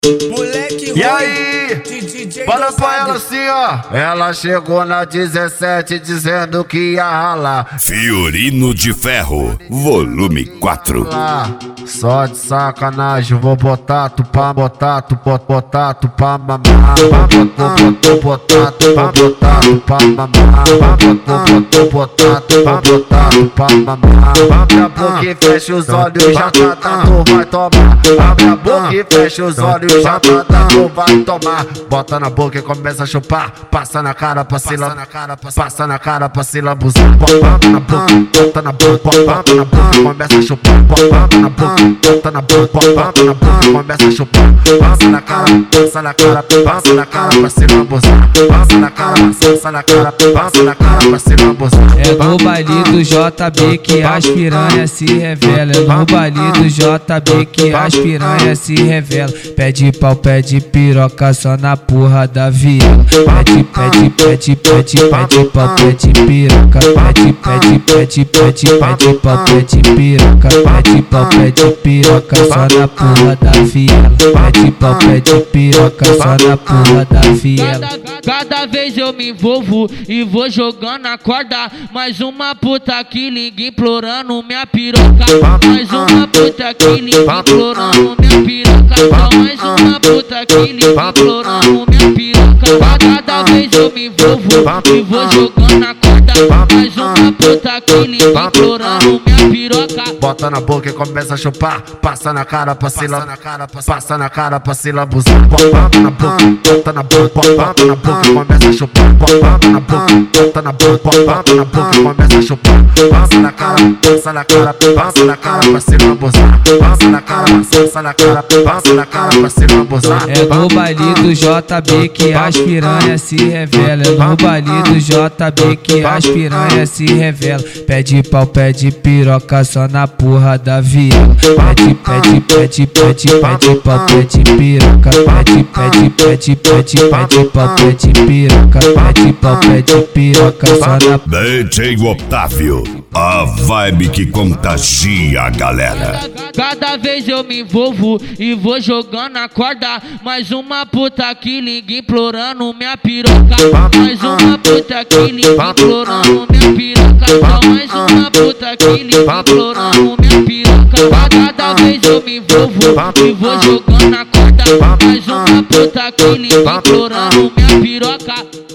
Moleque E aí? Fala pra ela assim, ó. Ela chegou na 17 dizendo que ia ralar. Fiorino de Ferro, volume 4. Só de sacanagem, vou botar tu pra botar tu pra mamar. Botar tu pra mamar. Botar tu pra mamar. Abre a boca e fecha os olhos, já tá, tu vai tomar. Abre a boca e fecha os olhos, já tá, tu vai tomar. Bota na boca e começa a chupar. Passa na cara pra se passa na cara pra se lambuzar. Bota na boca, bota na boca, bota na boca e começa a chupar. Bota na boca, bota na boca, bota na boca e começa a chupar. Passa na cara, passa na cara, passa na cara pra se lambuzar. Passa na cara, passa na cara, passa na cara pra se lambuzar. É no baile do JB que as piranhas se revelam. É no baile do JB que as piranhas se revelam. Pede pau, pede piroca só na porra da viela. Pede pau, pede piroca. Pede pau, pede piroca. Pede pau, pede piroca só na porra da viela. Pede pau, pede piroca só na porra da viela. Cada vez eu me envolvo e vou jogando a corda. Mais uma puta que liga implorando minha piroca. Mais uma puta que liga implorando minha piroca. Só mais uma puta que liga implorando minha piroca. Cada vez eu me envolvo e vou jogando a corda. Mais uma puta que liga implorando minha piroca. Bota na boca e começa a chupar. Passa na cara pra se passa na cara pra se lambuzar. Bota na boca, bota na boca, bota na boca e começa a chupar. Bota na boca, bota na boca, bota na boca e começa a chupar. Passa na cara, passa na cara, passa na cara pra se lambuzar. Passa na cara, passa na cara, passa na cara pra se lambuzar. É no baile do JB que as piranhas se revelam. É no baile do JB que as piranhas se revelam. Pede pau, pede piroca só na porra da viela. Pede pau, pede piroca. Pede pau, pede piroca. Pede pau, pede piroca só na DJ Otávio, a vibe que contagia a galera. Cada vez eu me envolvo e vou jogando a corda. Mais uma puta que liga implorando minha piroca. Mais uma puta que liga implorando minha piroca. Só mais uma puta que liga implorando minha piroca. Cada vez eu me envolvo e vou jogando a corda. Mais uma puta que liga implorando minha piroca.